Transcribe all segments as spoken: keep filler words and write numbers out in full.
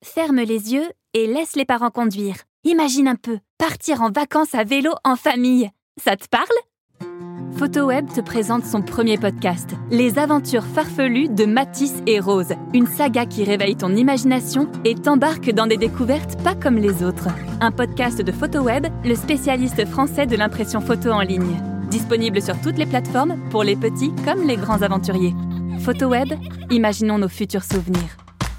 Ferme les yeux et laisse les parents conduire. Imagine un peu, partir en vacances à vélo en famille. Ça te parle ? Photoweb te présente son premier podcast, Les aventures farfelues de Mathis et Rose, une saga qui réveille ton imagination et t'embarque dans des découvertes pas comme les autres. Un podcast de Photoweb, le spécialiste français de l'impression photo en ligne. Disponible sur toutes les plateformes pour les petits comme les grands aventuriers. Photoweb, imaginons nos futurs souvenirs.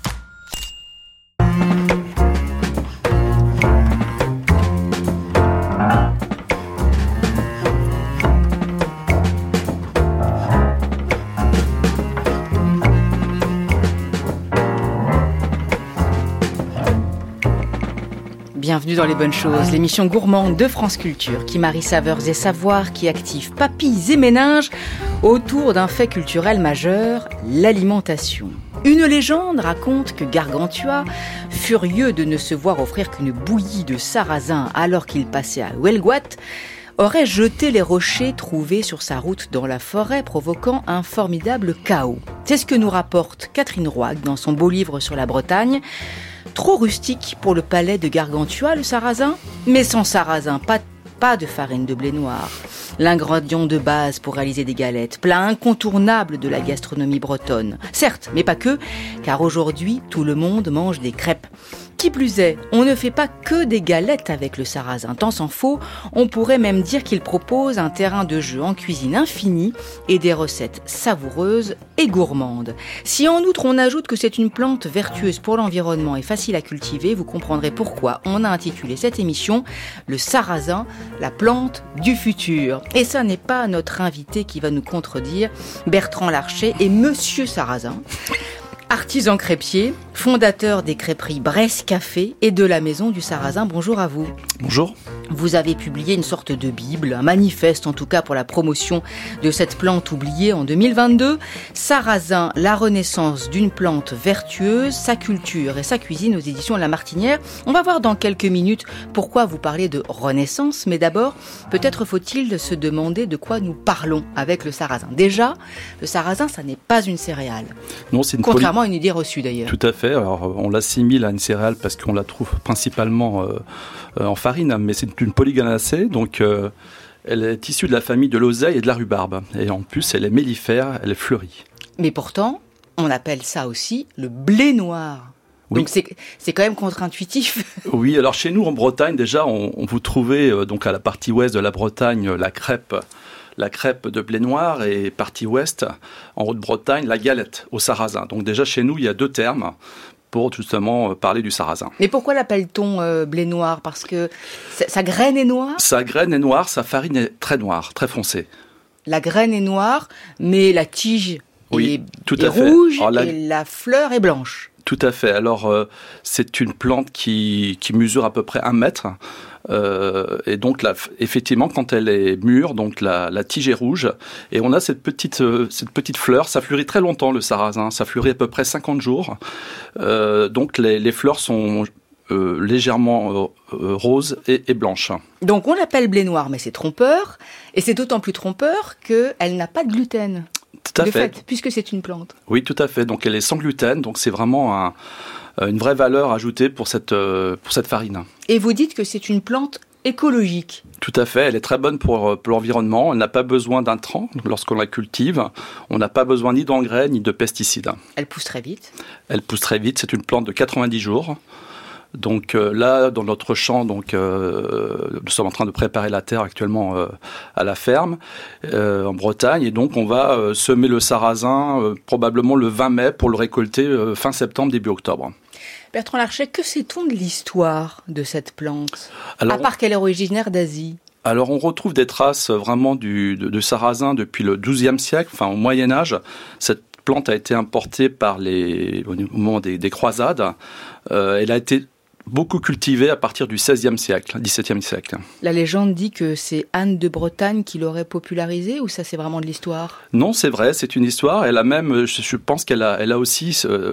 Bienvenue dans Les Bonnes Choses, l'émission gourmande de France Culture qui marie saveurs et savoirs, qui active papilles et méninges autour d'un fait culturel majeur, l'alimentation. Une légende raconte que Gargantua, furieux de ne se voir offrir qu'une bouillie de sarrasin alors qu'il passait à Huelguat, aurait jeté les rochers trouvés sur sa route dans la forêt, provoquant un formidable chaos. C'est ce que nous rapporte Catherine Roig dans son beau livre sur la Bretagne. Trop rustique pour le palais de Gargantua, le sarrasin ? Mais sans sarrasin, pas, pas de farine de blé noir. L'ingrédient de base pour réaliser des galettes, plat incontournable de la gastronomie bretonne. Certes, mais pas que, car aujourd'hui, tout le monde mange des crêpes. Qui plus est, on ne fait pas que des galettes avec le sarrasin. Tant s'en faut, on pourrait même dire qu'il propose un terrain de jeu en cuisine infini et des recettes savoureuses et gourmandes. Si en outre on ajoute que c'est une plante vertueuse pour l'environnement et facile à cultiver, vous comprendrez pourquoi on a intitulé cette émission « Le sarrasin, la plante du futur ». Et ça n'est pas notre invité qui va nous contredire, Bertrand Larcher et Monsieur Sarrasin. Artisan crêpier, fondateur des crêperies Bresse Café et de la Maison du Sarrasin. Bonjour à vous. Bonjour. Vous avez publié une sorte de bible, un manifeste en tout cas pour la promotion de cette plante oubliée en deux mille vingt-deux. Sarrasin, la renaissance d'une plante vertueuse, sa culture et sa cuisine aux éditions La Martinière. On va voir dans quelques minutes pourquoi vous parlez de renaissance, mais d'abord, peut-être faut-il se demander de quoi nous parlons avec le sarrasin. Déjà, le sarrasin, ça n'est pas une céréale. Non, c'est une Contrairement poly... à une idée reçue d'ailleurs. Tout à fait. Alors, on l'assimile à une céréale parce qu'on la trouve principalement euh, euh, en farine, mais c'est une polyganacée, donc euh, elle est issue de la famille de l'oseille et de la rhubarbe. Et en plus, elle est mellifère, elle est fleurie. Mais pourtant, on appelle ça aussi le blé noir. Oui. Donc c'est, c'est quand même contre-intuitif. Oui, alors chez nous en Bretagne, déjà, on, on vous trouvez euh, donc à la partie ouest de la Bretagne la crêpe, la crêpe de blé noir, et partie ouest, en Haute-Bretagne, la galette au sarrasin. Donc déjà chez nous, il y a deux termes pour justement parler du sarrasin. Mais pourquoi l'appelle-t-on euh, blé noir ? Parce que sa graine est noire ? Sa graine est noire, sa farine est très noire, très foncée. La graine est noire, mais la tige oui, est, tout est à rouge fait. Alors, la... et la fleur est blanche. Tout à fait. Alors, euh, c'est une plante qui, qui mesure à peu près un mètre. Euh, et donc, là, effectivement, quand elle est mûre, donc la, la tige est rouge. Et on a cette petite, euh, cette petite fleur. Ça fleurit très longtemps, le sarrasin. Ça fleurit à peu près cinquante jours. Euh, donc, les, les fleurs sont euh, légèrement euh, roses et, et blanches. Donc, on l'appelle blé noir, mais c'est trompeur. Et c'est d'autant plus trompeur qu'elle n'a pas de gluten. Tout à de fait. fait, puisque c'est une plante. Oui, tout à fait. Donc, elle est sans gluten. Donc, c'est vraiment un, une vraie valeur ajoutée pour cette, pour cette farine. Et vous dites que c'est une plante écologique. Tout à fait. Elle est très bonne pour, pour l'environnement. Elle n'a pas besoin d'intrants lorsqu'on la cultive. On n'a pas besoin ni d'engrais ni de pesticides. Elle pousse très vite. Elle pousse très vite. C'est une plante de quatre-vingt-dix jours. Donc euh, là, dans notre champ, donc, euh, nous sommes en train de préparer la terre actuellement euh, à la ferme, euh, en Bretagne. Et donc, on va euh, semer le sarrasin euh, probablement le vingt mai pour le récolter euh, fin septembre, début octobre. Bertrand Larcher, que sait-on de l'histoire de cette plante ? Alors, à part qu'elle est originaire d'Asie. Alors, on retrouve des traces vraiment du, de, de sarrasin depuis le douzième siècle, enfin au Moyen-Âge. Cette plante a été importée par les, au moment des, des croisades. Euh, elle a été beaucoup cultivée à partir du seizième siècle, dix-septième siècle. La légende dit que c'est Anne de Bretagne qui l'aurait popularisé, ou ça c'est vraiment de l'histoire ? Non, c'est vrai, c'est une histoire. Elle a même, je pense qu'elle a, elle a aussi euh,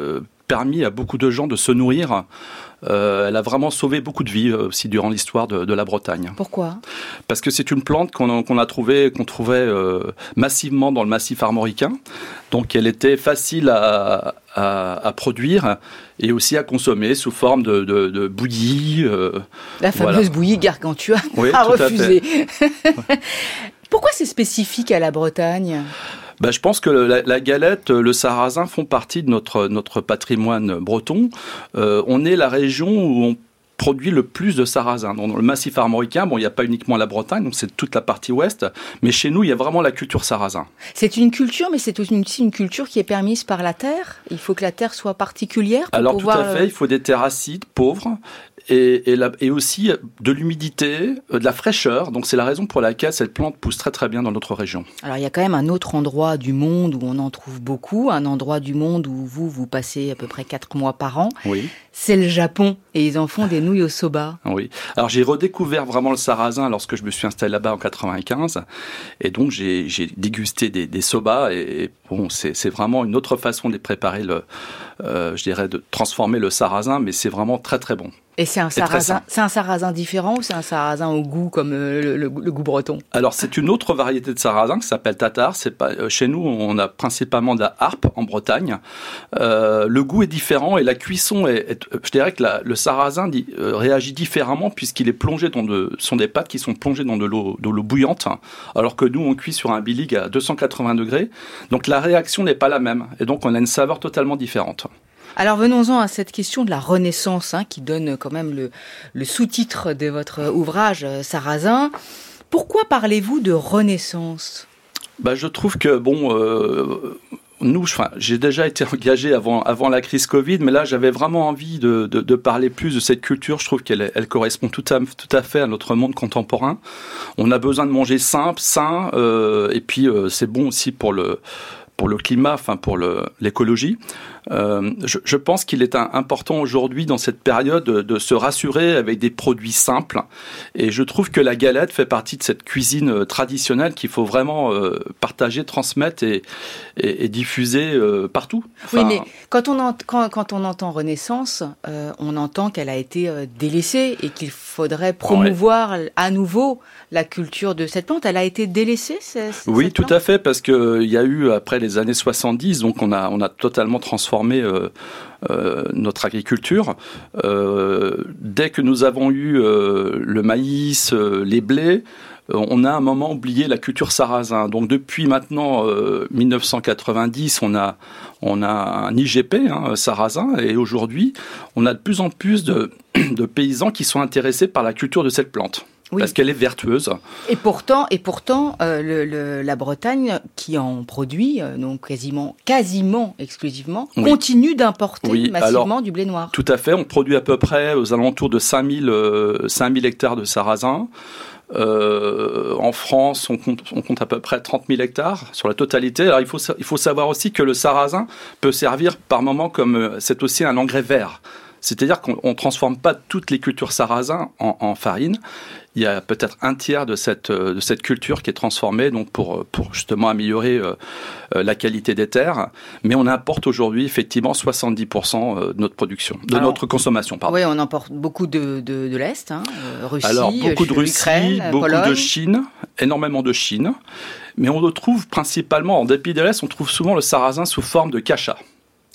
permis à beaucoup de gens de se nourrir. Euh, elle a vraiment sauvé beaucoup de vies euh, aussi durant l'histoire de, de la Bretagne. Pourquoi ? Parce que c'est une plante qu'on, qu'on a trouvé, qu'on trouvait euh, massivement dans le massif armoricain. Donc elle était facile à, à, à produire et aussi à consommer sous forme de, de, de bouillie. Euh, la fameuse voilà. bouillie Gargantua oui, à tout refuser. À fait. Pourquoi c'est spécifique à la Bretagne ? Ben, je pense que la, la galette, le sarrasin font partie de notre, notre patrimoine breton. Euh, on est la région où on produit le plus de sarrasin. Dans le massif armoricain, bon, il n'y a pas uniquement la Bretagne, donc c'est toute la partie ouest, mais chez nous, il y a vraiment la culture sarrasin. C'est une culture, mais c'est aussi une culture qui est permise par la terre. Il faut que la terre soit particulière pour Alors, pouvoir... tout à fait, il faut des terres acides, pauvres, et, et, la, et aussi de l'humidité, de la fraîcheur. Donc, c'est la raison pour laquelle cette plante pousse très très bien dans notre région. Alors, il y a quand même un autre endroit du monde où on en trouve beaucoup, un endroit du monde où vous, vous passez à peu près quatre mois par an. Oui. C'est le Japon, et ils en font des nouilles au soba. Oui. Alors, j'ai redécouvert vraiment le sarrasin lorsque je me suis installé là-bas en quatre-vingt-quinze. Et donc, j'ai, j'ai dégusté des, des sobas. Et bon, c'est, c'est vraiment une autre façon de préparer, le, euh, je dirais, de transformer le sarrasin. Mais c'est vraiment très, très bon. Et c'est un sarrasin, c'est un sarrasin différent ou c'est un sarrasin au goût comme euh, le, le, le goût breton ? Alors c'est une autre variété de sarrasin qui s'appelle tatar. C'est pas euh, chez nous on a principalement de la harpe en Bretagne. Euh, le goût est différent et la cuisson est, est je dirais que la, le sarrasin dit, euh, réagit différemment puisqu'il est plongé dans de sont des pâtes qui sont plongées dans de l'eau de l'eau bouillante, alors que nous on cuit sur un billig à deux cent quatre-vingts degrés. Donc la réaction n'est pas la même et donc on a une saveur totalement différente. Alors venons-en à cette question de la Renaissance, hein, qui donne quand même le, le sous-titre de votre ouvrage, Sarrasin. Pourquoi parlez-vous de Renaissance ? Bah, je trouve que, bon, euh, nous, enfin, j'ai déjà été engagé avant, avant la crise Covid, mais là, j'avais vraiment envie de, de, de parler plus de cette culture. Je trouve qu'elle elle correspond tout à, tout à fait à notre monde contemporain. On a besoin de manger simple, sain, euh, et puis euh, c'est bon aussi pour le... pour le climat, enfin pour le, l'écologie. Euh, je, je pense qu'il est un, important aujourd'hui dans cette période de, de se rassurer avec des produits simples. Et je trouve que la galette fait partie de cette cuisine traditionnelle qu'il faut vraiment euh, partager, transmettre et, et, et diffuser euh, partout. oui, Enfin, mais quand on, ent- quand, quand on entend Renaissance, euh, on entend qu'elle a été euh, délaissée et qu'il faudrait promouvoir ouais. à nouveau la culture de cette plante. Elle a été délaissée, c'est, c'est oui, cette tout plante ? à fait, parce qu'il y a eu, après les années soixante-dix, donc on a, on a totalement transformé euh, euh, notre agriculture. Euh, dès que nous avons eu euh, le maïs, euh, les blés, euh, on a à un moment oublié la culture sarrasin. Donc depuis maintenant euh, dix-neuf cent quatre-vingt-dix, on a, on a un I G P, hein, sarrasin, et aujourd'hui, on a de plus en plus de, de paysans qui sont intéressés par la culture de cette plante. Oui. Parce qu'elle est vertueuse. Et pourtant, et pourtant euh, le, le, la Bretagne, qui en produit, euh, donc quasiment, quasiment exclusivement, oui. continue d'importer oui. massivement Alors, du blé noir. Tout à fait. On produit à peu près aux alentours de cinq mille, euh, cinq mille hectares de sarrasin. Euh, en France, on compte, on compte à peu près trente mille hectares sur la totalité. Alors, il faut, il faut savoir aussi que le sarrasin peut servir par moment comme... C'est aussi un engrais vert. C'est-à-dire qu'on ne transforme pas toutes les cultures sarrasin en, en farine. Il y a peut-être un tiers de cette, de cette culture qui est transformée donc pour, pour justement améliorer euh, la qualité des terres. Mais on importe aujourd'hui effectivement soixante-dix pour cent de notre production, de Alors, notre consommation. Pardon. Oui, on importe beaucoup de, de, de l'Est, hein, Russie, Alors, beaucoup de Russie, Ukraine, beaucoup Pologne. de Chine, énormément de Chine. Mais on le trouve principalement, en dépit de l'Est, on trouve souvent le sarrasin sous forme de cacha. C'est-à-dire ?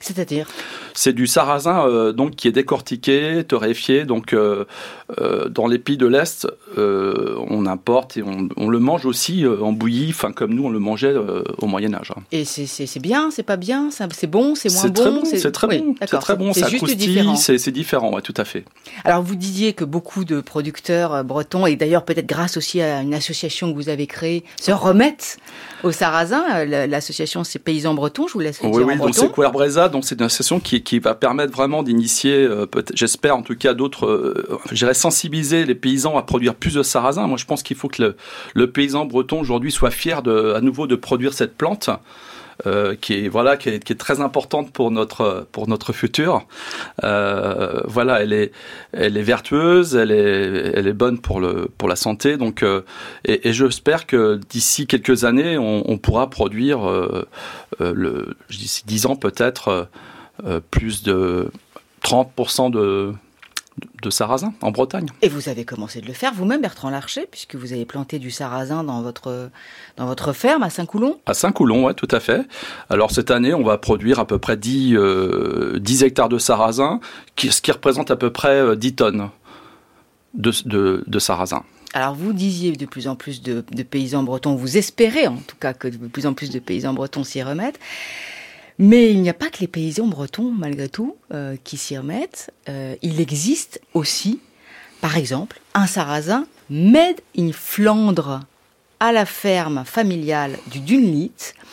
C'est du sarrasin euh, donc qui est décortiqué, torréfié. Donc euh, euh, dans les pays de l'Est, euh, on importe et on, on le mange aussi euh, en bouillie, enfin comme nous on le mangeait euh, au Moyen Âge. Et c'est, c'est, c'est bien, c'est pas bien, c'est bon, c'est moins c'est bon. Très bon c'est... c'est très oui, bon, c'est très bon, c'est ça croustille, c'est, c'est différent, ouais, tout à fait. Alors vous disiez que beaucoup de producteurs bretons, et d'ailleurs peut-être grâce aussi à une association que vous avez créée, se remettent au sarrasin. L'association c'est Paysans Bretons, je vous laisse le oui, dire oui, en donc breton. C'est Couerbreza, donc c'est une association qui, qui va permettre vraiment d'initier, euh, j'espère en tout cas d'autres, euh, je dirais sensibiliser les paysans à produire plus de sarrasin. Moi je pense qu'il faut que le, le paysan breton aujourd'hui soit fier de, à nouveau de produire cette plante. Euh, qui est voilà qui est, qui est très importante pour notre pour notre futur. Euh, voilà, elle est elle est vertueuse, elle est elle est bonne pour le pour la santé. Donc euh, et, et j'espère que d'ici quelques années, on, on pourra produire euh, euh, le d'ici dix ans peut-être. euh, plus de trente pour cent de, de sarrasin en Bretagne. Et vous avez commencé de le faire vous-même, Bertrand Larcher, puisque vous avez planté du sarrasin dans votre, dans votre ferme à Saint-Coulon. À Saint-Coulon, oui, tout à fait. Alors cette année, on va produire à peu près dix, euh, dix hectares de sarrasin, qui, ce qui représente à peu près dix tonnes de, de, de sarrasin. Alors vous disiez de plus en plus de, de paysans bretons, vous espérez en tout cas que de plus en plus de paysans bretons s'y remettent. Mais il n'y a pas que les paysans bretons, malgré tout, euh, qui s'y remettent. Euh, il existe aussi, par exemple, un sarrasin made in Flandre, à la ferme familiale du Dunlit,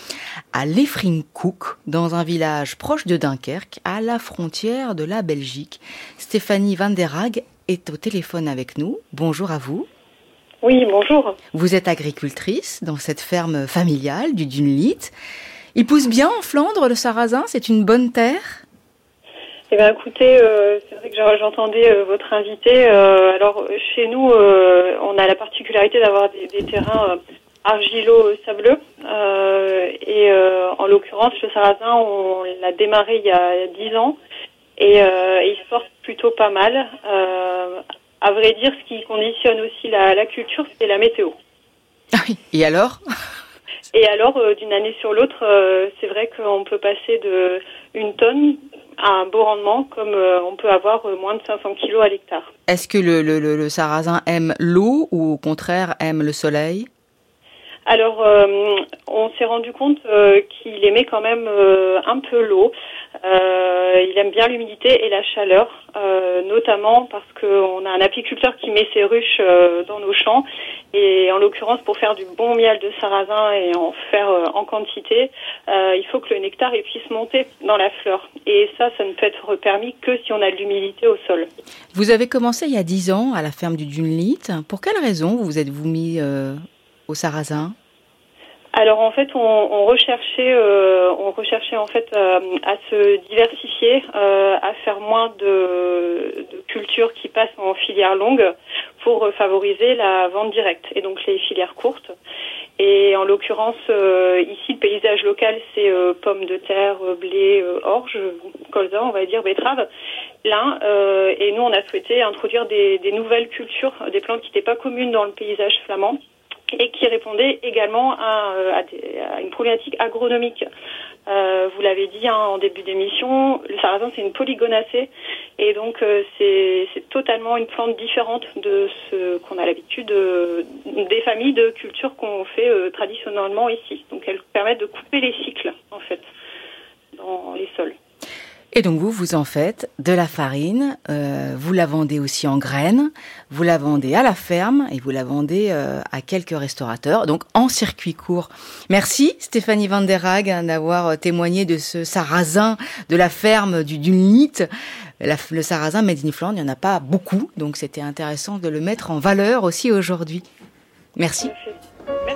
à Lefrincook, dans un village proche de Dunkerque, à la frontière de la Belgique. Stéphanie Van der Haag est au téléphone avec nous. Bonjour à vous. Oui, bonjour. Vous êtes agricultrice dans cette ferme familiale du Dunlit. Il pousse bien en Flandre, le sarrasin? C'est une bonne terre? Eh bien, écoutez, euh, c'est vrai que j'entendais euh, votre invité. Euh, alors, chez nous, euh, on a la particularité d'avoir des, des terrains euh, argilo-sableux. Euh, et euh, en l'occurrence, le sarrasin, on l'a démarré il y a dix ans. Et euh, il se porte plutôt pas mal. Euh, à vrai dire, ce qui conditionne aussi la, la culture, c'est la météo. Ah oui. Et alors? Et alors, euh, d'une année sur l'autre, euh, c'est vrai qu'on peut passer de une tonne à un beau rendement, comme euh, on peut avoir euh, moins de cinq cents kilos à l'hectare. Est-ce que le, le, le, le sarrasin aime l'eau ou au contraire aime le soleil? Alors, euh, on s'est rendu compte euh, qu'il aimait quand même euh, un peu l'eau. Euh, il aime bien l'humidité et la chaleur, euh, notamment parce qu'on a un apiculteur qui met ses ruches euh, dans nos champs. Et en l'occurrence, pour faire du bon miel de sarrasin et en faire euh, en quantité, euh, il faut que le nectar il puisse monter dans la fleur. Et ça, ça ne peut être permis que si on a de l'humidité au sol. Vous avez commencé il y a dix ans à la ferme du Dunlit. Pour quelle raison vous vous êtes-vous mis euh, au sarrasin? Alors en fait, on, on recherchait, euh, on recherchait en fait euh, à se diversifier, euh, à faire moins de, de cultures qui passent en filière longue pour favoriser la vente directe et donc les filières courtes. Et en l'occurrence, euh, ici, le paysage local, c'est euh, pommes de terre, blé, euh, orge, colza, on va dire, betterave, lin. Euh, et nous, on a souhaité introduire des, des nouvelles cultures, des plantes qui n'étaient pas communes dans le paysage flamand, et qui répondait également à, à, des, à une problématique agronomique. Euh, vous l'avez dit hein, en début d'émission, le sarrasin c'est une polygonacée et donc euh, c'est, c'est totalement une plante différente de ce qu'on a l'habitude euh, des familles de cultures qu'on fait euh, traditionnellement ici. Donc elles permettent de couper les cycles en fait dans les sols. Et donc vous, vous en faites de la farine, euh, vous la vendez aussi en graines, vous la vendez à la ferme et vous la vendez euh, à quelques restaurateurs, donc en circuit court. Merci Stéphanie Van der Haag d'avoir témoigné de ce sarrasin de la ferme du Dunlit. La, le sarrasin made in Flandre, il n'y en a pas beaucoup, donc c'était intéressant de le mettre en valeur aussi aujourd'hui. Merci. Merci.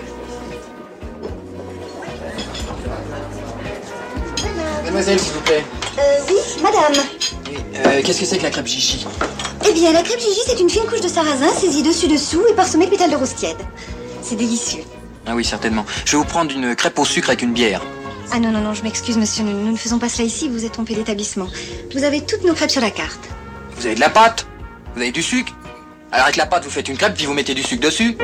Mademoiselle, s'il vous plaît. Euh, oui, madame. Oui, euh, qu'est-ce que c'est que la crêpe Gigi? Eh bien, la crêpe Gigi, c'est une fine couche de sarrasin saisie dessus-dessous et parsemée de pétales de rose tiède. C'est délicieux. Ah oui, certainement. Je vais vous prendre une crêpe au sucre avec une bière. Ah non, non, non, je m'excuse, monsieur, nous, nous ne faisons pas cela ici, vous êtes trompé d'établissement. Vous avez toutes nos crêpes sur la carte. Vous avez de la pâte? Vous avez du sucre? Alors avec la pâte, vous faites une crêpe, puis vous mettez du sucre dessus.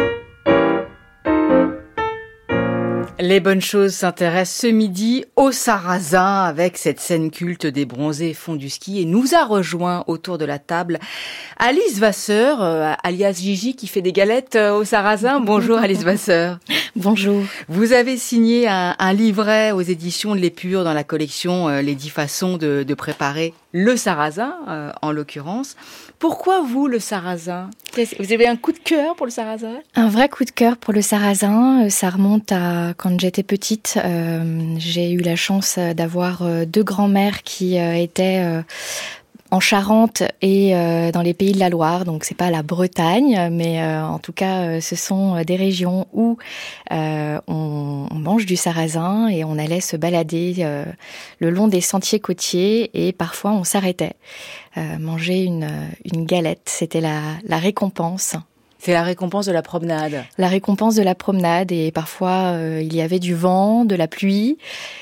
Les bonnes choses s'intéressent ce midi au sarrasin avec cette scène culte des bronzés fonds du ski et nous a rejoint autour de la table Alice Vasseur, euh, alias Gigi, qui fait des galettes euh, au sarrasin. Bonjour Alice Vasseur. Bonjour. Vous avez signé un, un livret aux éditions de l'Épure dans la collection euh, Les dix façons de, de préparer le sarrasin, euh, en l'occurrence. Pourquoi vous, le sarrasin? Vous avez un coup de cœur pour le sarrasin? Un vrai coup de cœur pour le sarrasin. Ça remonte à quand j'étais petite. Euh, j'ai eu la chance d'avoir deux grands-mères qui euh, étaient euh, en Charente et euh, dans les pays de la Loire. Donc c'est pas la Bretagne, mais euh, en tout cas euh, ce sont des régions où euh, on, on mange du sarrasin et on allait se balader euh, le long des sentiers côtiers et parfois on s'arrêtait. Euh, manger une, une galette, c'était la, la récompense. C'est la récompense de la promenade. La récompense de la promenade et parfois euh, il y avait du vent, de la pluie,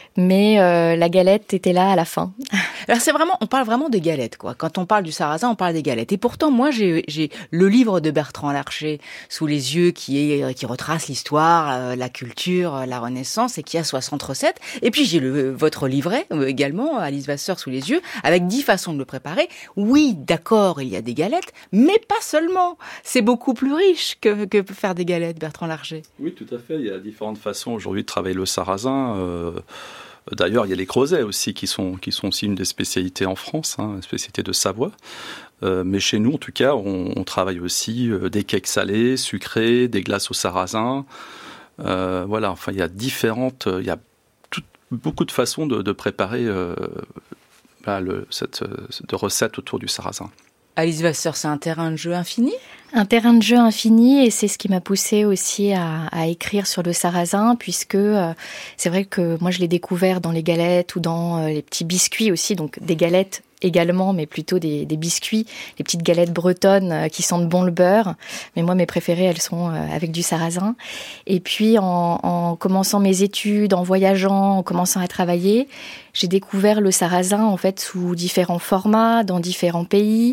mais euh, la galette était là à la fin. Alors c'est vraiment, on parle vraiment de galettes, quoi. Quand on parle du sarrasin, on parle des galettes. Et pourtant, moi, j'ai, j'ai le livre de Bertrand Larcher sous les yeux qui est, qui retrace l'histoire, euh, la culture, euh, la Renaissance, et qui a soixante recettes. Et puis j'ai le votre livret euh, également, Alice Vasseur, sous les yeux, avec dix façons de le préparer. Oui, d'accord, il y a des galettes, mais pas seulement. C'est beaucoup plus riche que que faire des galettes, Bertrand Larcher. Oui, tout à fait. Il y a différentes façons aujourd'hui de travailler le sarrasin. Euh... D'ailleurs, il y a les creusets aussi qui sont, qui sont aussi une des spécialités en France, hein, une spécialité de Savoie. Euh, mais chez nous, en tout cas, on, on travaille aussi euh, des cakes salés, sucrés, des glaces au sarrasin. Euh, voilà, enfin, il y a différentes, il y a tout, beaucoup de façons de, de préparer euh, bah, le, cette, de recettes autour du sarrasin. Alice Vasseur, c'est un terrain de jeu infini ? Un terrain de jeu infini, et c'est ce qui m'a poussée aussi à, à écrire sur le sarrasin, puisque euh, c'est vrai que moi je l'ai découvert dans les galettes ou dans euh, les petits biscuits aussi, donc des galettes également, mais plutôt des, des biscuits, les petites galettes bretonnes euh, qui sentent bon le beurre. Mais moi, mes préférées, elles sont euh, avec du sarrasin. Et puis, en, en commençant mes études, en voyageant, en commençant à travailler, j'ai découvert le sarrasin, en fait, sous différents formats, dans différents pays.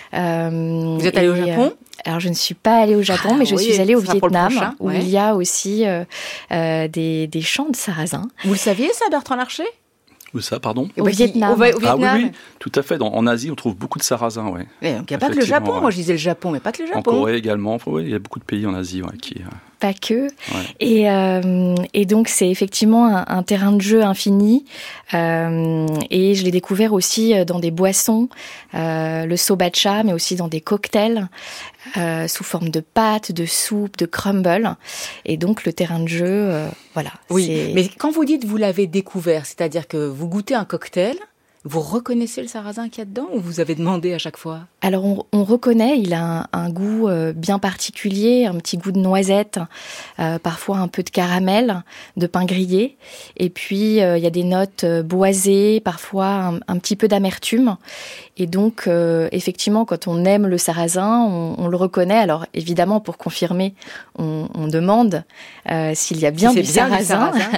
Euh, Vous êtes allée au Japon ? euh, Alors, je ne suis pas allée au Japon, ah, mais je oui, suis allée au Vietnam, prochain, où ouais. il y a aussi euh, euh, des, des champs de sarrasin. Vous le saviez, ça, Bertrand Larcher ? Où ça, pardon ? Au Vietnam. Au, au Vietnam. Ah oui, oui, tout à fait. Dans, en Asie, on trouve beaucoup de sarrasin, ouais. Mais donc, il n'y a pas que le Japon. Ouais. Moi, je disais le Japon, mais pas que le Japon. En Corée également. Oui, il y a beaucoup de pays en Asie, ouais, qui... Pas que. Ouais. Et, euh, et donc, c'est effectivement un, un terrain de jeu infini. Euh, et je l'ai découvert aussi dans des boissons, euh, le sobacha, mais aussi dans des cocktails, euh, sous forme de pâtes, de soupe, de crumble. Et donc, le terrain de jeu, euh, voilà. Oui, c'est... mais quand vous dites vous l'avez découvert, c'est-à-dire que vous goûtez un cocktail, vous reconnaissez le sarrasin qu'il y a dedans ou vous avez demandé à chaque fois ? Alors on, on reconnaît, il a un, un goût euh, bien particulier, un petit goût de noisette, euh, parfois un peu de caramel, de pain grillé, et puis euh, il y a des notes euh, boisées, parfois un, un petit peu d'amertume. Et donc euh, effectivement, quand on aime le sarrasin, on, on le reconnaît. Alors évidemment, pour confirmer, on, on demande euh, s'il y a bien, si du, bien sarrasin. du sarrasin.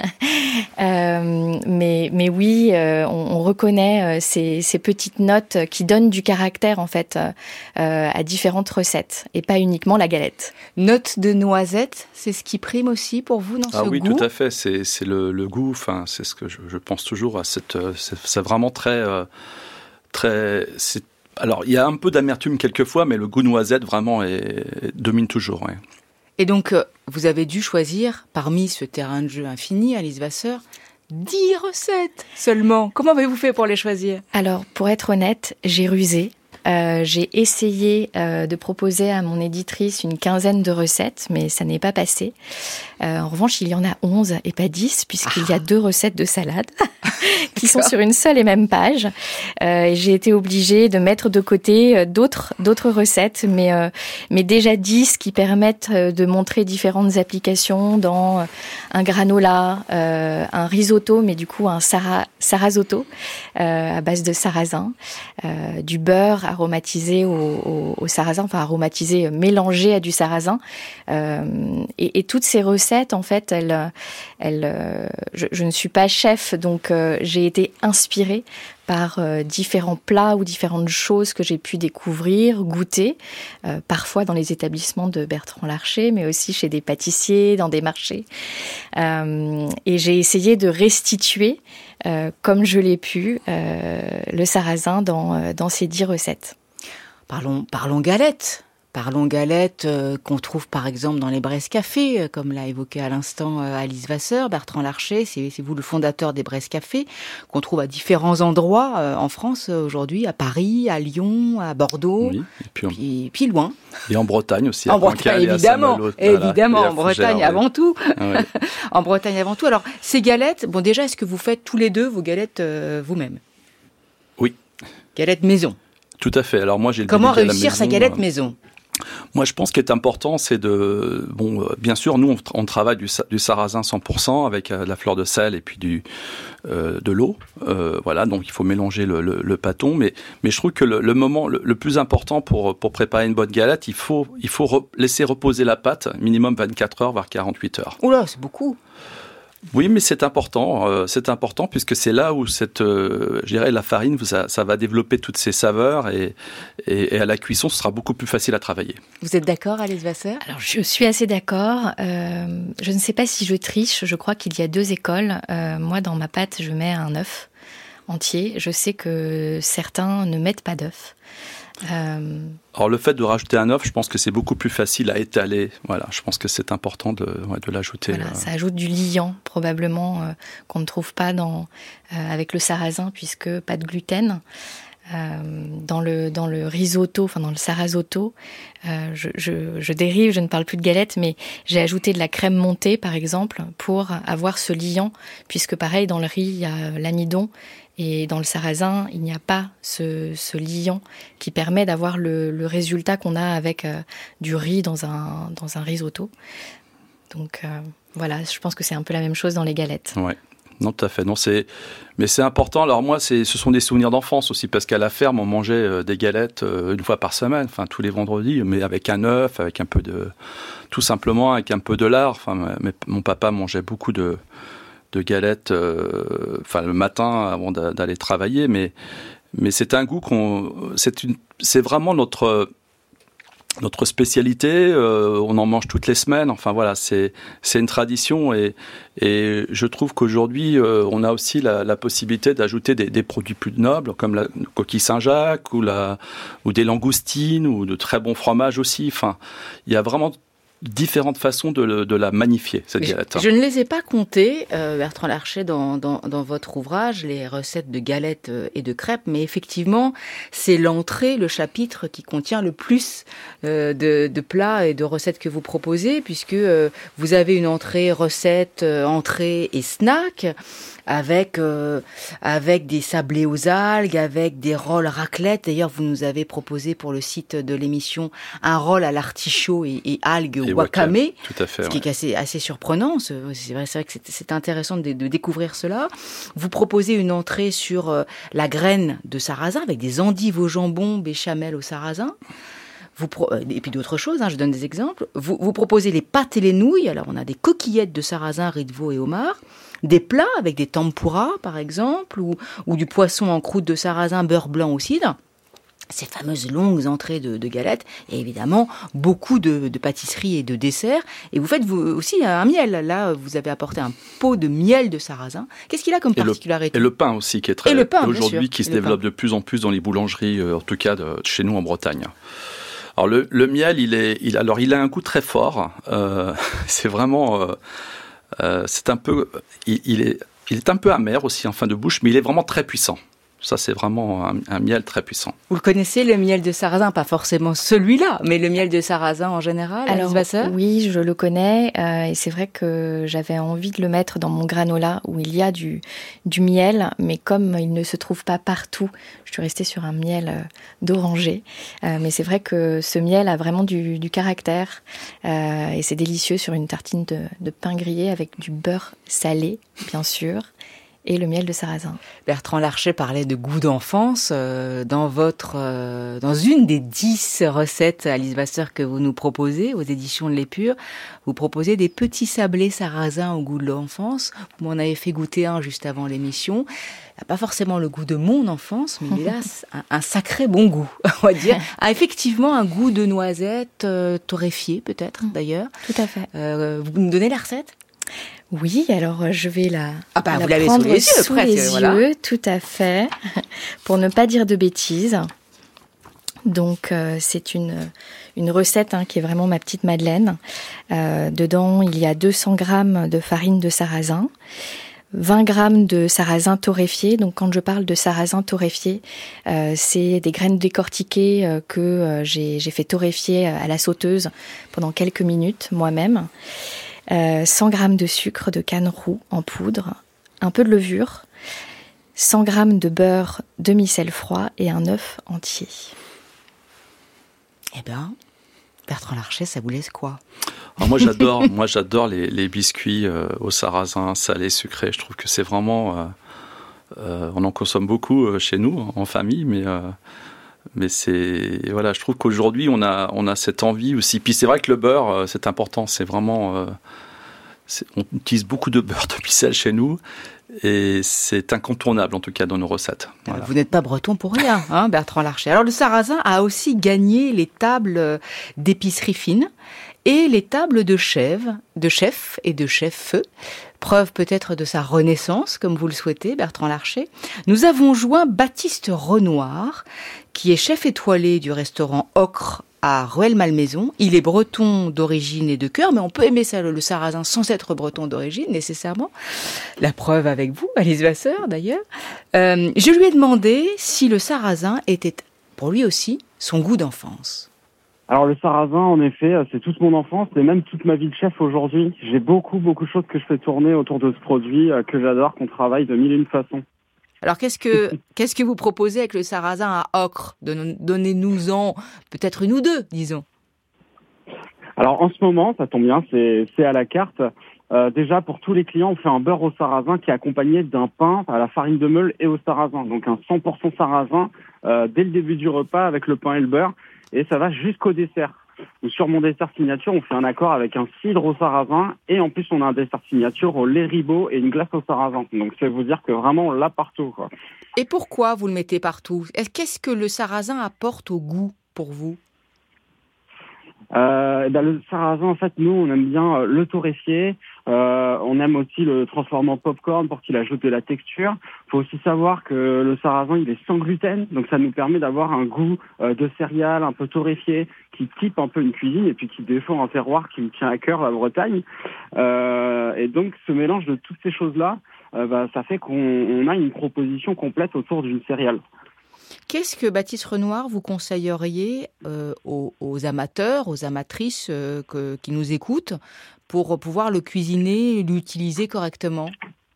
euh, mais mais oui, euh, on, on reconnaît Ces, ces petites notes qui donnent du caractère en fait euh, à différentes recettes et pas uniquement la galette. Notes de noisette, c'est ce qui prime aussi pour vous dans ah ce oui, goût ? Ah oui, tout à fait. C'est, c'est le, le goût. Enfin, c'est ce que je, je pense toujours à cette. C'est, c'est vraiment très, euh, très. C'est, alors, il y a un peu d'amertume quelquefois, mais le goût noisette vraiment est, domine toujours. Ouais. Et donc, euh, vous avez dû choisir parmi ce terrain de jeu infini, Alice Vasseur, dix recettes seulement. Comment avez-vous fait pour les choisir ? Alors, pour être honnête, j'ai rusé. Euh, j'ai essayé euh, de proposer à mon éditrice une quinzaine de recettes, mais ça n'est pas passé. Euh, en revanche, il y en a onze et pas dix, puisqu'il ah. y a deux recettes de salade qui sont sur une seule et même page. Euh, et j'ai été obligée de mettre de côté euh, d'autres, d'autres recettes, mais, euh, mais déjà dix qui permettent euh, de montrer différentes applications dans euh, un granola, euh, un risotto, mais du coup un sara, sarasotto euh, à base de sarrasin, euh, du beurre aromatisé au, au, au sarrasin, enfin aromatisé, mélangé à du sarrasin. Euh, et, et toutes ces recettes, en fait, elles, elles, je, je ne suis pas chef, donc euh, j'ai été inspirée par euh, différents plats ou différentes choses que j'ai pu découvrir, goûter, euh, parfois dans les établissements de Bertrand Larcher, mais aussi chez des pâtissiers, dans des marchés. Euh, et j'ai essayé de restituer, euh, comme je l'ai pu, euh, le sarrasin dans, dans ces dix recettes. Parlons, parlons galettes. Parlons galettes euh, qu'on trouve par exemple dans les Bresse Café, euh, comme l'a évoqué à l'instant euh, Alice Vasseur. Bertrand Larcher, c'est, c'est vous le fondateur des Bresse Café, qu'on trouve à différents endroits euh, en France euh, aujourd'hui, à Paris, à Lyon, à Bordeaux, oui, et puis, on... puis, puis loin. Et en Bretagne aussi. En Bretagne, évidemment, évidemment, voilà, en Bretagne Fougère, avant oui. tout. Ah ouais. En Bretagne avant tout. Alors, ces galettes, bon déjà, est-ce que vous faites tous les deux vos galettes euh, vous-même ? Oui. Galettes maison. Tout à fait. Alors moi, j'ai le Comment réussir réussir maison, sa galette euh... maison ? Moi, je pense qu'il est important, c'est de... Bon, bien sûr, nous, on, on travaille du, du sarrasin cent pour cent avec euh, de la fleur de sel et puis du, euh, de l'eau. Euh, voilà, donc il faut mélanger le, le, le pâton. Mais, mais je trouve que le, le moment le, le plus important pour, pour préparer une bonne galette, il faut, il faut re, laisser reposer la pâte minimum vingt-quatre heures, voire quarante-huit heures. Oula, c'est beaucoup. Oui, mais c'est important, euh, c'est important puisque c'est là où cette, euh, je dirais, la farine, ça, ça va développer toutes ses saveurs et, et, et à la cuisson, ce sera beaucoup plus facile à travailler. Vous êtes d'accord, Alice Vasseur ? Alors, je suis assez d'accord. Euh, je ne sais pas si je triche. Je crois qu'il y a deux écoles. Euh, moi, dans ma pâte, je mets un œuf entier. Je sais que certains ne mettent pas d'œuf. Euh... Alors le fait de rajouter un œuf, je pense que c'est beaucoup plus facile à étaler. Voilà, je pense que c'est important de, ouais, de l'ajouter. Voilà, euh... ça ajoute du liant probablement euh, qu'on ne trouve pas dans, euh, avec le sarrasin puisque pas de gluten. Euh, dans le dans le risotto, enfin dans le sarrasoto, euh, je, je, je dérive, je ne parle plus de galettes, mais j'ai ajouté de la crème montée par exemple pour avoir ce liant, puisque pareil dans le riz il y a l'amidon. Et dans le sarrasin, il n'y a pas ce, ce liant qui permet d'avoir le, le résultat qu'on a avec euh, du riz dans un, dans un risotto. Donc euh, voilà, je pense que c'est un peu la même chose dans les galettes. Ouais. Non, tout à fait. Non, c'est... Mais c'est important. Alors moi, c'est... ce sont des souvenirs d'enfance aussi, parce qu'à la ferme, on mangeait euh, des galettes euh, une fois par semaine, enfin tous les vendredis, mais avec un œuf, avec un peu de... Tout simplement avec un peu de lard. Enfin, mais, mon papa mangeait beaucoup de... de galettes, euh, enfin le matin avant d'aller travailler, mais mais c'est un goût qu'on, c'est une, c'est vraiment notre notre spécialité. Euh, on en mange toutes les semaines. Enfin voilà, c'est c'est une tradition et et je trouve qu'aujourd'hui euh, on a aussi la, la possibilité d'ajouter des, des produits plus nobles comme la coquille Saint-Jacques ou la ou des langoustines ou de très bons fromages aussi. Enfin, il y a vraiment différentes façons de, le, de la magnifier, cette galette. Je, je ne les ai pas comptées, euh, Bertrand Larcher, dans, dans, dans votre ouvrage, les recettes de galettes et de crêpes, mais effectivement, c'est l'entrée, le chapitre qui contient le plus euh, de, de plats et de recettes que vous proposez, puisque euh, vous avez une entrée, recette, euh, entrée et snack, avec euh, avec des sablés aux algues, avec des rolls raclette. D'ailleurs, vous nous avez proposé pour le site de l'émission un roll à l'artichaut et, et algues et wakame, wakame, tout à fait, ce qui ouais. est assez, assez surprenant. C'est vrai, c'est vrai que c'est, c'est intéressant de, de découvrir cela. Vous proposez une entrée sur euh, la graine de sarrasin avec des endives au jambon, béchamel au sarrasin. Vous pro... Et puis d'autres choses, hein, je donne des exemples. Vous, vous proposez les pâtes et les nouilles. Alors, on a des coquillettes de sarrasin, riz de veau et homard. Des plats avec des tempura, par exemple, ou, ou du poisson en croûte de sarrasin, beurre blanc au cidre. Ces fameuses longues entrées de, de galettes. Et évidemment, beaucoup de, de pâtisseries et de desserts. Et vous faites vous, aussi un miel. Là, vous avez apporté un pot de miel de sarrasin. Qu'est-ce qu'il a comme et particularité ? le, Et le pain aussi, qui est très... Et le pain, aujourd'hui, qui se développe pain. de plus en plus dans les boulangeries, en tout cas de, chez nous en Bretagne. Alors le, le miel, il est, il, alors il a un goût très fort. Euh, c'est vraiment, euh, euh, c'est un peu, il, il est, il est un peu amer aussi en fin de bouche, mais il est vraiment très puissant. Ça, c'est vraiment un, un miel très puissant. Vous le connaissez, le miel de sarrasin, pas forcément celui-là, mais le miel de sarrasin en général, Alors, Alice Vasseur ? Oui, je le connais, euh, et c'est vrai que j'avais envie de le mettre dans mon granola, où il y a du, du miel, mais comme il ne se trouve pas partout, je suis restée sur un miel euh, d'oranger. Euh, mais c'est vrai que ce miel a vraiment du, du caractère, euh, et c'est délicieux sur une tartine de, de pain grillé avec du beurre salé, bien sûr, et le miel de sarrasin. Bertrand Larcher parlait de goût d'enfance. Euh, dans votre, euh, dans une des dix recettes, Alice Vasseur, que vous nous proposez aux éditions de l'Épure, vous proposez des petits sablés sarrasins au goût de l'enfance. Vous m'en avez fait goûter un juste avant l'émission. Il n'a pas forcément le goût de mon enfance, mais il a un, un sacré bon goût, on va dire. A effectivement un goût de noisette euh, torréfiée, peut-être, d'ailleurs. Tout à fait. Euh, vous nous donnez la recette ? Oui, alors je vais la, ah bah, la vous l'avez prendre sous les yeux, sous presque, les voilà. yeux, tout à fait, pour ne pas dire de bêtises. Donc euh, c'est une une recette hein, qui est vraiment ma petite Madeleine. Euh, dedans, il y a deux cents grammes de farine de sarrasin, vingt grammes de sarrasin torréfié. Donc quand je parle de sarrasin torréfié, euh, c'est des graines décortiquées euh, que euh, j'ai, j'ai fait torréfier à la sauteuse pendant quelques minutes moi-même. Euh, cent grammes de sucre de canne roux en poudre, un peu de levure, cent grammes de beurre demi-sel froid et un œuf entier. Eh bien, Bertrand Larcher, ça vous laisse quoi ? Alors moi j'adore, moi j'adore les, les biscuits euh, au sarrasin, salés, sucrés. Je trouve que c'est vraiment, euh, euh, on en consomme beaucoup euh, chez nous en famille, mais euh, mais c'est voilà, je trouve qu'aujourd'hui on a on a cette envie aussi. Puis c'est vrai que le beurre, euh, c'est important, c'est vraiment euh, c'est, on utilise beaucoup de beurre de micelle chez nous et c'est incontournable en tout cas dans nos recettes. Voilà. Vous n'êtes pas breton pour rien, hein, Bertrand Larcher. Alors le sarrasin a aussi gagné les tables d'épicerie fine et les tables de chef, de chef et de chef-feu. Preuve peut-être de sa renaissance, comme vous le souhaitez, Bertrand Larcher. Nous avons joint Baptiste Renoir, qui est chef étoilé du restaurant Ocre à Rueil-Malmaison. Il est breton d'origine et de cœur, mais on peut aimer ça, le sarrasin sans être breton d'origine, nécessairement. La preuve avec vous, Alice Vasseur, d'ailleurs. Euh, je lui ai demandé si le sarrasin était, pour lui aussi, son goût d'enfance. Alors le sarrasin, en effet, c'est toute mon enfance et même toute ma vie de chef aujourd'hui. J'ai beaucoup, beaucoup de choses que je fais tourner autour de ce produit, que j'adore, qu'on travaille de mille et une façons. Alors, qu'est-ce que, qu'est-ce que vous proposez avec le sarrasin à ocre ? Donnez-nous-en peut-être une ou deux, disons. Alors, en ce moment, ça tombe bien, c'est, c'est à la carte. Euh, déjà, pour tous les clients, on fait un beurre au sarrasin qui est accompagné d'un pain à la farine de meule et au sarrasin. Donc, un cent pour cent sarrasin euh, dès le début du repas avec le pain et le beurre. Et ça va jusqu'au dessert. Sur mon dessert signature, on fait un accord avec un cidre au sarrasin et en plus on a un dessert signature au lait ribot et une glace au sarrasin. Donc ça veut vous dire que vraiment on l'a partout, quoi. Et pourquoi vous le mettez partout ? Qu'est-ce que le sarrasin apporte au goût pour vous ? Euh, ben le sarrasin, en fait, nous, on aime bien euh, le torréfier. Euh, on aime aussi le transformer en popcorn pour qu'il ajoute de la texture. Il faut aussi savoir que le sarrasin, il est sans gluten, donc ça nous permet d'avoir un goût euh, de céréales un peu torréfié qui type un peu une cuisine et puis qui défend un terroir qui me tient à cœur, la Bretagne. Euh, et donc, ce mélange de toutes ces choses-là, euh, bah, ça fait qu'on on a une proposition complète autour d'une céréale. Qu'est-ce que Baptiste Renoir vous conseilleriez euh, aux, aux amateurs, aux amatrices euh, que, qui nous écoutent pour pouvoir le cuisiner et l'utiliser correctement ?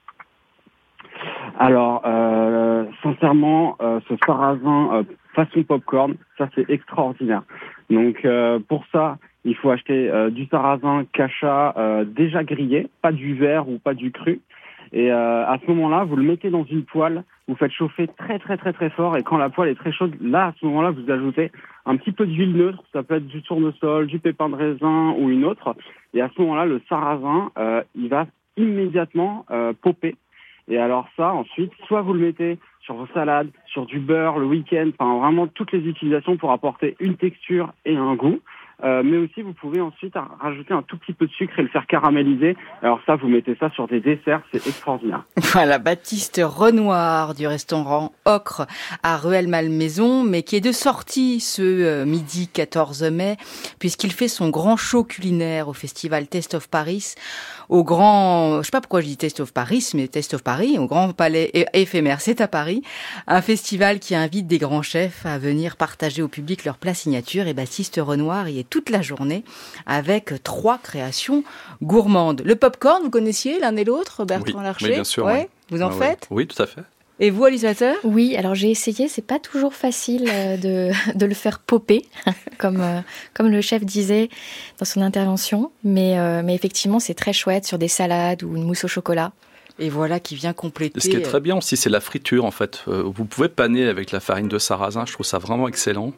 Alors, euh, sincèrement, euh, ce sarrasin euh, façon popcorn, ça c'est extraordinaire. Donc euh, pour ça, il faut acheter euh, du sarrasin cacha euh, déjà grillé, pas du vert ou pas du cru. Et euh, à ce moment-là, vous le mettez dans une poêle, vous faites chauffer très très très très fort et quand la poêle est très chaude, là à ce moment-là, vous ajoutez un petit peu d'huile neutre, ça peut être du tournesol, du pépin de raisin ou une autre. Et à ce moment-là, le sarrasin, euh, il va immédiatement euh, popper. Et alors ça, ensuite, soit vous le mettez sur vos salades, sur du beurre le week-end, enfin vraiment toutes les utilisations pour apporter une texture et un goût. Euh, mais aussi, vous pouvez ensuite rajouter un tout petit peu de sucre et le faire caraméliser. Alors ça, vous mettez ça sur des desserts, c'est extraordinaire. Voilà, Baptiste Renoir du restaurant Ocre à Rueil-Malmaison, mais qui est de sortie ce euh, midi quatorze mai, puisqu'il fait son grand show culinaire au festival Taste of Paris, au grand, je sais pas pourquoi je dis Taste of Paris, mais Taste of Paris, au Grand Palais éphémère, c'est à Paris, un festival qui invite des grands chefs à venir partager au public leur plat signature, et Baptiste Renoir y est toute la journée avec trois créations gourmandes. Le popcorn, vous connaissiez l'un et l'autre, Bertrand oui, Larcher ? Oui, bien sûr. Ouais, ouais. Vous en ah, faites ? Oui. oui, tout à fait. Et vous, Alice Vasseur ? Oui, alors j'ai essayé, c'est pas toujours facile de, de le faire popper, comme, euh, comme le chef disait dans son intervention, mais, euh, mais effectivement c'est très chouette sur des salades ou une mousse au chocolat. Et voilà qui vient compléter. Ce qui est très bien aussi, c'est la friture en fait. Vous pouvez paner avec la farine de sarrasin, je trouve ça vraiment excellent.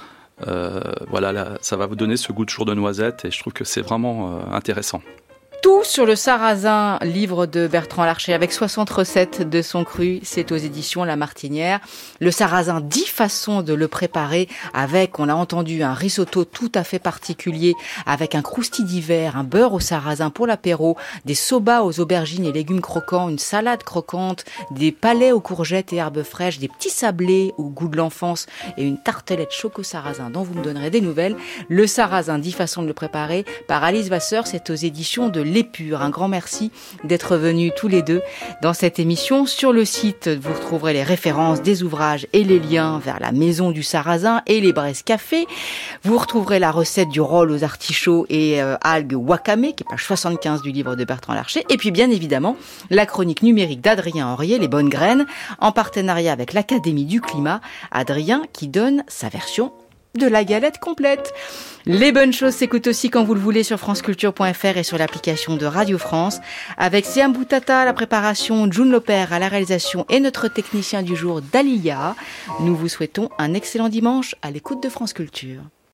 Euh, voilà, là, ça va vous donner ce goût de jour de noisette et je trouve que c'est vraiment euh, intéressant. Tout sur le sarrasin, livre de Bertrand Larcher avec soixante recettes de son cru, c'est aux éditions La Martinière. Le sarrasin, dix façons de le préparer avec, on l'a entendu, un risotto tout à fait particulier avec un croustille d'hiver, un beurre au sarrasin pour l'apéro, des soba aux aubergines et légumes croquants, une salade croquante, des palais aux courgettes et herbes fraîches, des petits sablés au goût de l'enfance et une tartelette choco sarrasin dont vous me donnerez des nouvelles. Le sarrasin, dix façons de le préparer par Alice Vasseur, c'est aux éditions de L'Épure. Un grand merci d'être venus tous les deux dans cette émission. Sur le site, vous retrouverez les références des ouvrages et les liens vers la maison du sarrasin et les braises café. Vous retrouverez la recette du roll aux artichauts et euh, algues wakame, qui est page soixante-quinze du livre de Bertrand Larcher. Et puis bien évidemment, la chronique numérique d'Adrien Henriet, Les Bonnes Graines, en partenariat avec l'Académie du Climat. Adrien qui donne sa version de la galette complète. Les bonnes choses s'écoutent aussi quand vous le voulez sur franceculture point f r et sur l'application de Radio France. Avec Siam Boutata à la préparation, June Lopère à la réalisation et notre technicien du jour Dalia. Nous vous souhaitons un excellent dimanche à l'écoute de France Culture.